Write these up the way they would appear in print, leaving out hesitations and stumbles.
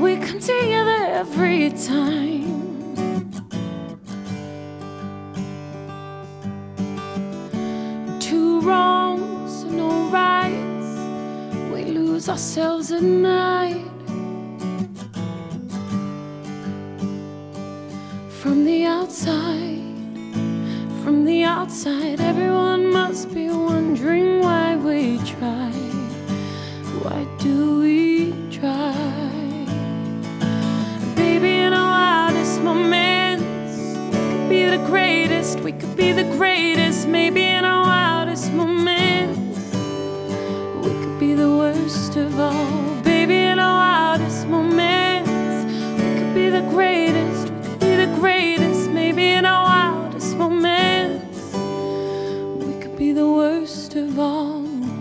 we come together every time. Two wrongs, no rights, we lose ourselves at night. From the outside, everyone must be wondering why we try. Why do we try? Baby, in our wildest moments, we could be the greatest, we could be the greatest. Maybe in our wildest moments, we could be the worst of all. Baby, in our wildest moments, we could be the greatest, we could be the greatest. Maybe in our wildest moments, we could be the worst of all.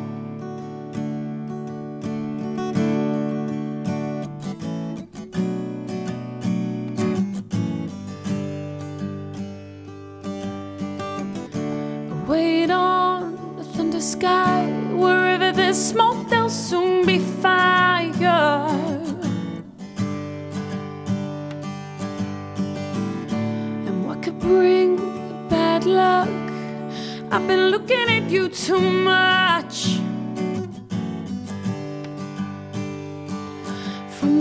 Wait on the thunder sky. Wherever there's smoke, there'll soon be fire. And what could bring the bad luck? I've been looking at you too much. From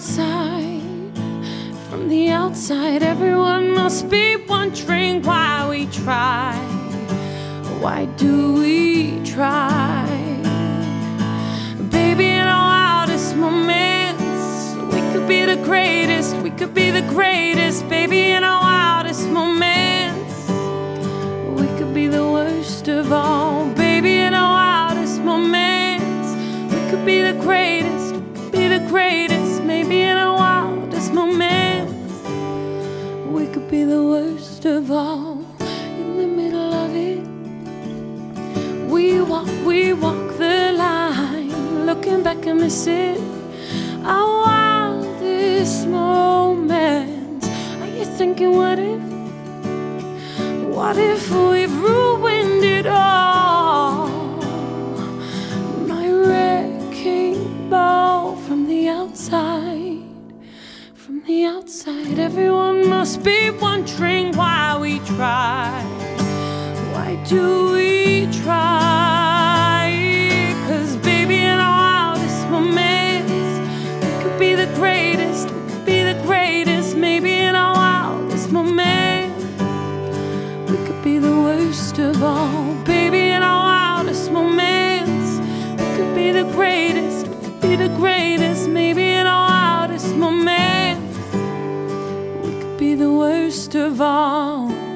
the outside, everyone must be wondering why we try. Why do we try? Baby, in our wildest moments, we could be the greatest, we could be the greatest. Baby, in our wildest moments, we could be the worst of all. Baby, in our wildest moments, we could be the greatest, we could be the greatest. Maybe in our wildest moments, we could be the worst of all. In the middle of it, we walk the line, looking back and miss it. Our wildest moments. Are you thinking, what if we've ruined it all? My wrecking ball. From the outside, everyone must be wondering why we try. Why do we try? 'Cause baby, in our wildest moments, we could be the greatest, we could be the greatest. Maybe in our wildest moments, we could be the worst of all. Baby, in our wildest moments, we could be the greatest, we could be the greatest. Maybe in our wildest moments, we could be the worst of all.